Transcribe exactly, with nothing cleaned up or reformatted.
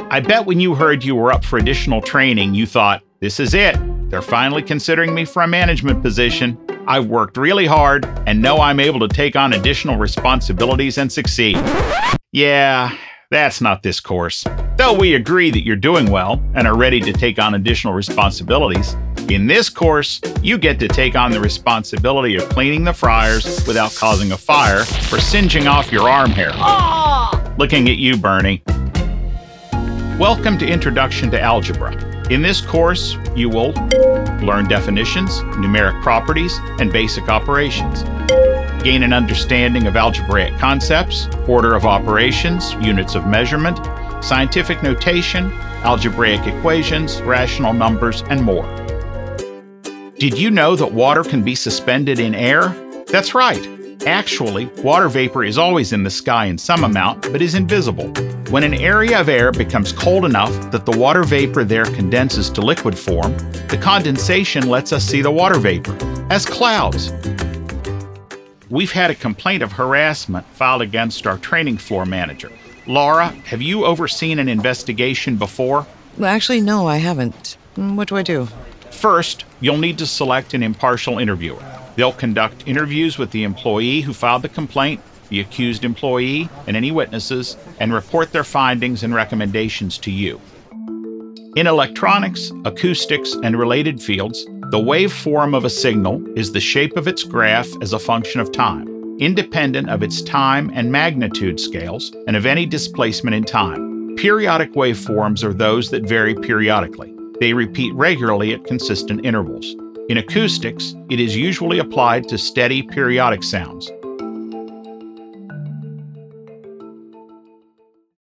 I bet when you heard you were up for additional training, you thought, this is it. They're finally considering me for a management position. I've worked really hard and know I'm able to take on additional responsibilities and succeed. Yeah, that's not this course. Though we agree that you're doing well and are ready to take on additional responsibilities, in this course, you get to take on the responsibility of cleaning the fryers without causing a fire or singeing off your arm hair. Oh! Looking at you, Bernie. Welcome to Introduction to Algebra. In this course, you will learn definitions, numeric properties, and basic operations. Gain an understanding of algebraic concepts, order of operations, units of measurement, scientific notation, algebraic equations, rational numbers, and more. Did you know that water can be suspended in air? That's right. Actually, water vapor is always in the sky in some amount, but is invisible. When an area of air becomes cold enough that the water vapor there condenses to liquid form, the condensation lets us see the water vapor as clouds. We've had a complaint of harassment filed against our training floor manager. Laura, have you overseen an investigation before? Well, actually, no, I haven't. What do I do? First, you'll need to select an impartial interviewer. They'll conduct interviews with the employee who filed the complaint, the accused employee, and any witnesses, and report their findings and recommendations to you. In electronics, acoustics, and related fields, the waveform of a signal is the shape of its graph as a function of time, independent of its time and magnitude scales and of any displacement in time. Periodic waveforms are those that vary periodically. They repeat regularly at consistent intervals. In acoustics, it is usually applied to steady periodic sounds.